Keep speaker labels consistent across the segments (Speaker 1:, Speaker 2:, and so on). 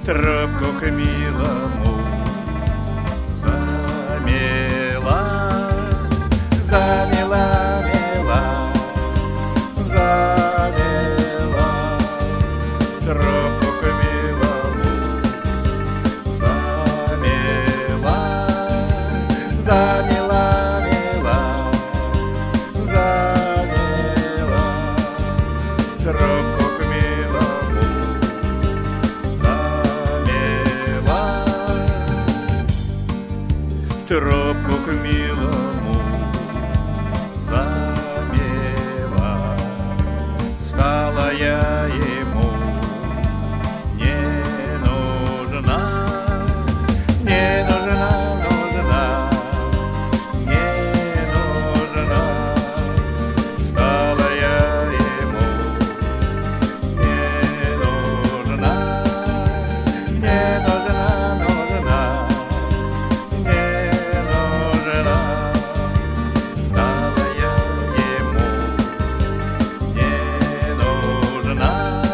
Speaker 1: тропку к милому замела, замела, мела, замела, тропку к милому замела, замела, мела, замела, тропку к милому замела, тропку к милому замела. Стала я ему не нужна, не нужна, нужна, не нужна. Стала я ему не нужна, не нужна, нужна, не нужна. Стала я ему не нужна,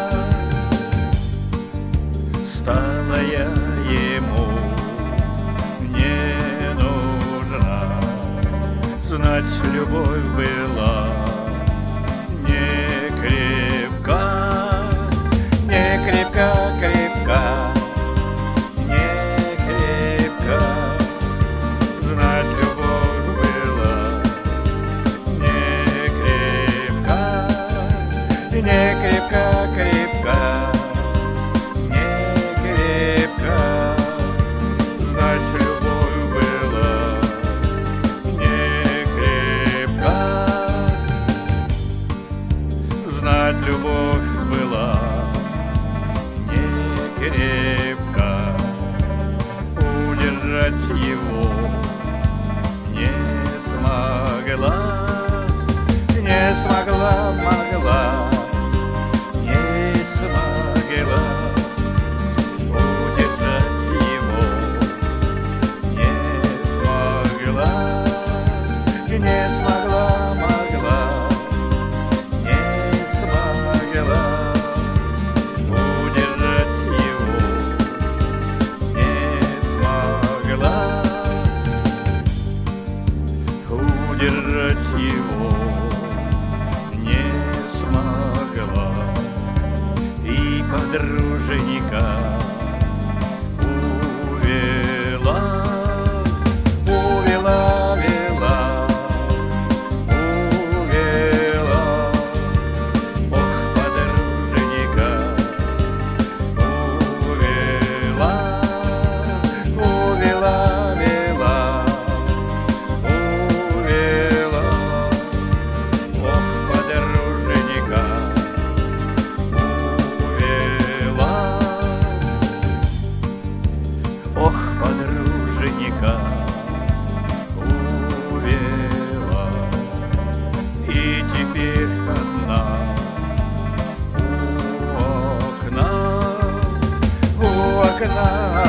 Speaker 1: стала я ему не нужна. Знать, любовь была не крепка, не крепка, крепка, не крепка. Знать, любовь была не крепка, не крепка, крепка, не крепка. Знать, любовь была не крепка. Знать, любовь была не крепка. Удержать его не смогла, не смогла, могла, не смогла. Удержать его не смогла, не смогла, могла, не смогла. Удержать его не смогла, удержать его не смогла. И подруженька увела, увела, вела, увела. Ох, подруженька увела, увела, вела, увела. Ох, подруженька увела, ох, подруженька увела. И теперь одна у окна, у окна